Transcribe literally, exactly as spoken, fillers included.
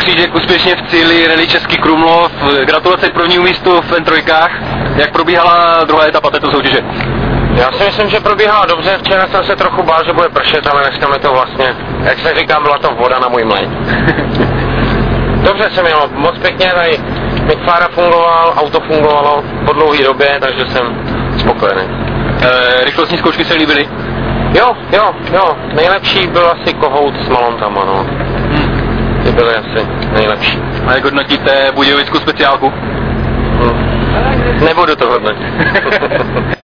Křížek úspěšně v cíli Rally Český Krumlov. Gratulace k prvnímu místu v N tři. Jak probíhala druhá etapa této soutěže? Já si myslím, že probíhala dobře. Včera jsem se trochu bál, že bude pršet, ale dneska mi to vlastně, jak se říká, byla to voda na můj mlejn. Dobře se mělo, moc pěkně, tady mikfára fungoval, auto fungovalo po dlouhé době, takže jsem spokojený. E, rychlostní zkoušky se líbily? Jo, jo, jo, nejlepší byl asi kohout s Malontama, no. Hmm. Ty byly asi nejlepší. A jak hodnotíte budějovickou speciálku? Hmm. Nebudu to hodnotit.